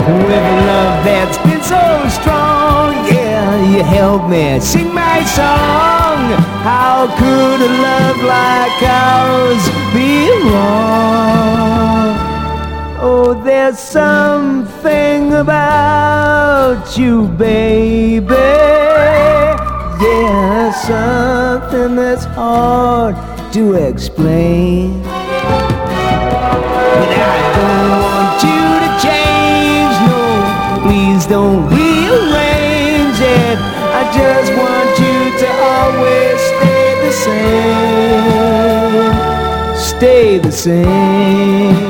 with a love that's been so strong. Yeah, you help me sing my song. How could a love like ours be wrong? Oh, there's something about you, baby. Yeah, something that's hard to explain. But I don't want you to change, no, please don't rearrange it. I just want you to always stay the same. Stay the same.